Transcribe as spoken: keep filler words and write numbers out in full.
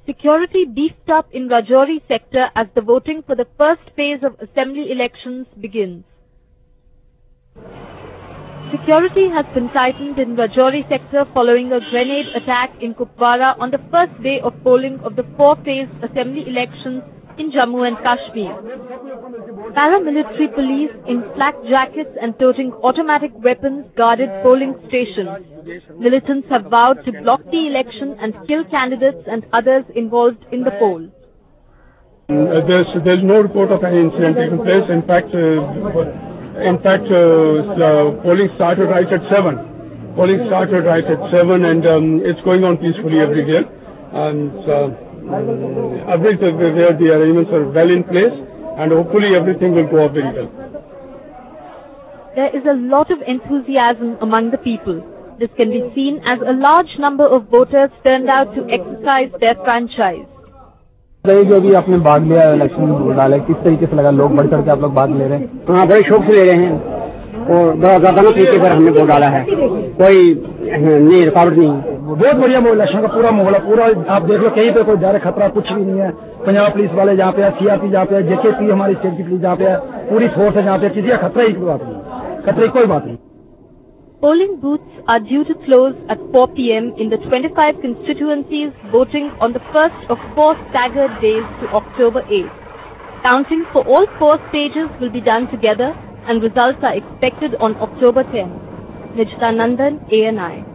Security beefed up in Rajouri sector as the voting for the first phase of assembly elections begins. Security has been tightened in Rajouri sector following a grenade attack in Kupwara on the first day of polling of the four-phase assembly elections in Jammu and Kashmir. Paramilitary police in flak jackets and toting automatic weapons guarded polling stations. Militants have vowed to block the election and kill candidates and others involved in the poll. Uh, there's, there's no report of any incident taking place. In fact, uh, in fact, uh, the polling started right at seven. Polling started right at seven, and um, it's going on peacefully everywhere. And uh, everywhere the arrangements are well in place, and hopefully everything will go up very well. There is a lot of enthusiasm among the people. This can be seen as a large number of voters turned out to exercise their franchise. जो भी आपने भाग लिया election में डाला किस तरीके से लगा लोग बढ़ चढ़ के आप लोग भाग ले रहे हैं? हाँ, बड़े शौक से ले रहे हैं और बड़ा ज्यादा तरीके पर हमने वोट डाला है, कोई नहीं रुकावट नहीं। बहुत बढ़िया वो इलेक्शन का पूरा माहौल है, पूरा आप देख लो कहीं पे कोई डर खतरा कुछ भी नहीं है। पंजाब पुलिस वाले जहाँ पे है, सीआरपी जहाँ पे है, जेकेपी हमारी स्टेट की पुलिस जहाँ पे है, पूरी फोर्स है जहाँ पे, किसी का खतरा ही कोई बात नहीं, खतरे की कोई बात नहीं। Polling booths are due to close at four p m in the twenty-five constituencies, voting on the first of four staggered days to October eighth. Counting for all four stages will be done together and results are expected on October tenth. Nijita Nandan, A N I.